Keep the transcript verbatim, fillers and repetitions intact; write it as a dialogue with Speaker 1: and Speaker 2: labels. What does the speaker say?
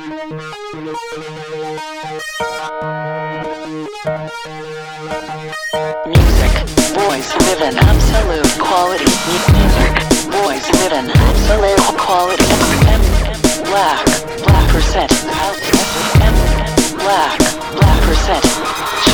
Speaker 1: Boys live in absolute quality. Music. Boys live in absolute quality. M, M, black, black percent. M, M, black, black percent.